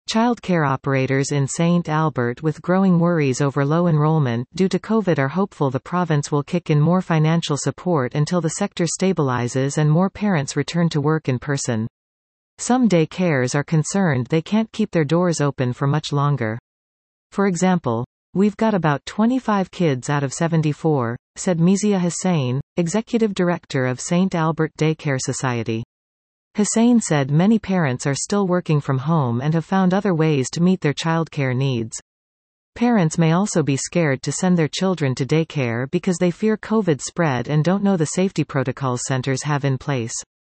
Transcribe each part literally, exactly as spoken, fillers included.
Childcare operators in Saint Albert with growing worries over low enrollment due to COVID are hopeful the province will kick in more financial support until the sector stabilizes and more parents return to work in person. Some day cares are concerned they can't keep their doors open for much longer. For example, "We've got about twenty-five kids out of seventy-four, said Mizia Hussain, executive director of Saint Albert Daycare Society. Hussain said many parents are still working from home and have found other ways to meet their childcare needs. Parents may also be scared to send their children to daycare because they fear COVID spread and don't know the safety protocols centers have in place.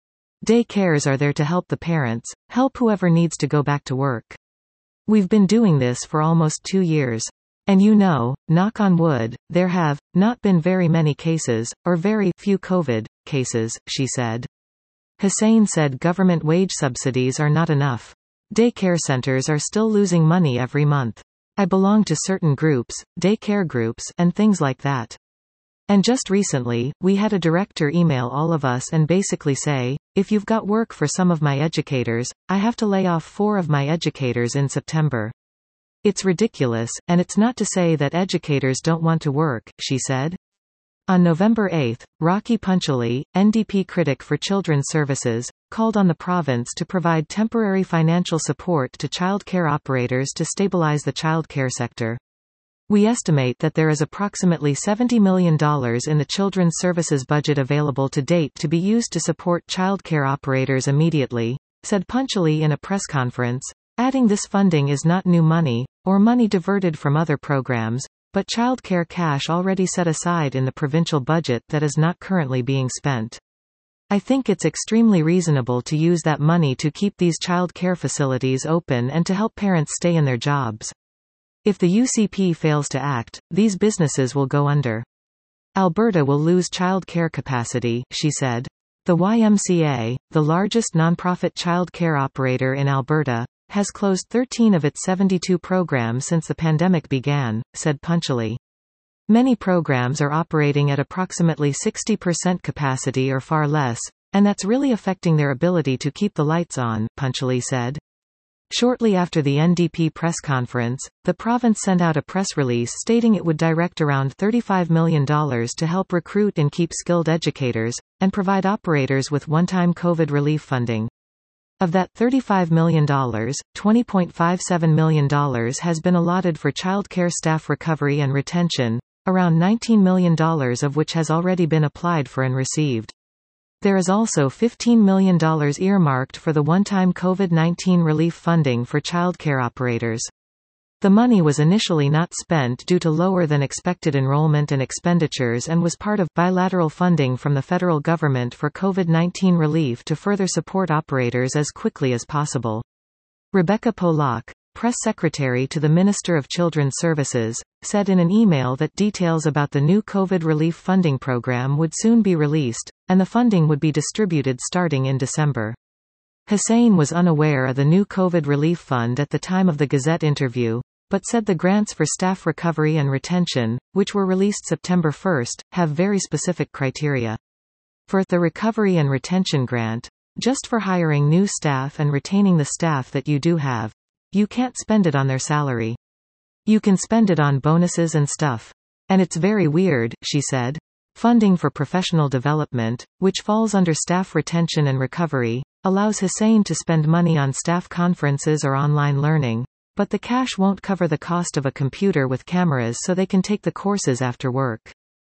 Daycares are there to help the parents, help whoever needs to go back to work. We've been doing this for almost two years. And you know, knock on wood, there have not been very many cases, or very few COVID cases," she said. Hussain said government wage subsidies are not enough. Daycare centers are still losing money every month. "I belong to certain groups, daycare groups, and things like that. And just recently, we had a director email all of us and basically say, if you've got work for some of my educators, I have to lay off four of my educators in September. It's ridiculous, and it's not to say that educators don't want to work," she said. On November eighth, Rocky Punchali, N D P critic for Children's Services, called on the province to provide temporary financial support to childcare operators to stabilize the childcare sector. "We estimate that there is approximately seventy million dollars in the Children's Services budget available to date to be used to support childcare operators immediately," said Punchali in a press conference, adding this funding is not new money, or money diverted from other programs, but childcare cash already set aside in the provincial budget that is not currently being spent. "I think it's extremely reasonable to use that money to keep these child care facilities open and to help parents stay in their jobs. If the U C P fails to act, these businesses will go under. Alberta will lose child care capacity," she said. The Y M C A, the largest nonprofit child care operator in Alberta, has closed thirteen of its seventy-two programs since the pandemic began, said Punchali. Many programs are operating at approximately sixty percent capacity or far less, and that's really affecting their ability to keep the lights on, Punchali said. Shortly after the N D P press conference, the province sent out a press release stating it would direct around thirty-five million dollars to help recruit and keep skilled educators, and provide operators with one-time COVID relief funding. Of that thirty-five million dollars, twenty point five seven million dollars has been allotted for childcare staff recovery and retention, around nineteen million dollars of which has already been applied for and received. There is also fifteen million dollars earmarked for the one-time COVID nineteen relief funding for childcare operators. The money was initially not spent due to lower than expected enrollment and expenditures and was part of bilateral funding from the federal government for COVID nineteen relief to further support operators as quickly as possible. Rebecca Pollock, press secretary to the Minister of Children's Services, said in an email that details about the new COVID relief funding program would soon be released, and the funding would be distributed starting in December. Hussain was unaware of the new COVID relief fund at the time of the Gazette interview, but said the grants for staff recovery and retention, which were released September first, have very specific criteria. For the recovery and retention grant, just for hiring new staff and retaining the staff that you do have, you can't spend it on their salary. You can spend it on bonuses and stuff. And it's very weird, she said. Funding for professional development, which falls under staff retention and recovery, allows Hussain to spend money on staff conferences or online learning, but the cash won't cover the cost of a computer with cameras so they can take the courses after work.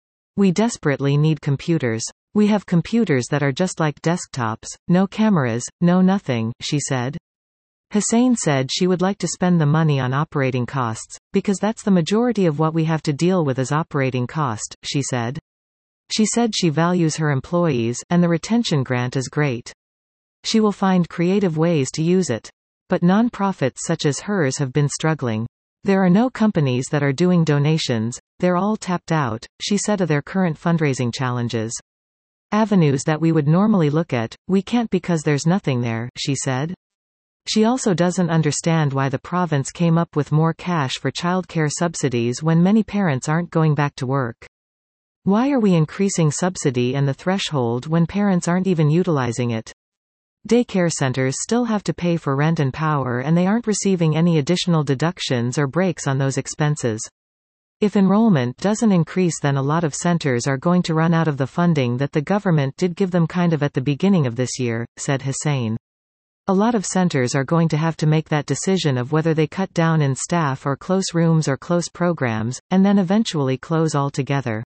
We desperately need computers. We have computers that are just like desktops, no cameras, no nothing, she said. Hussain said she would like to spend the money on operating costs, because that's the majority of what we have to deal with as operating cost, she said. She said she values her employees, and the retention grant is great. She will find creative ways to use it. But non-profits such as hers have been struggling. There are no companies that are doing donations, they're all tapped out, she said of their current fundraising challenges. Avenues that we would normally look at, we can't because there's nothing there, she said. She also doesn't understand why the province came up with more cash for childcare subsidies when many parents aren't going back to work. Why are we increasing subsidy and the threshold when parents aren't even utilizing it? Daycare centers still have to pay for rent and power, and they aren't receiving any additional deductions or breaks on those expenses. If enrollment doesn't increase, then a lot of centers are going to run out of the funding that the government did give them kind of at the beginning of this year, said Hussain. A lot of centers are going to have to make that decision of whether they cut down in staff or close rooms or close programs, and then eventually close altogether.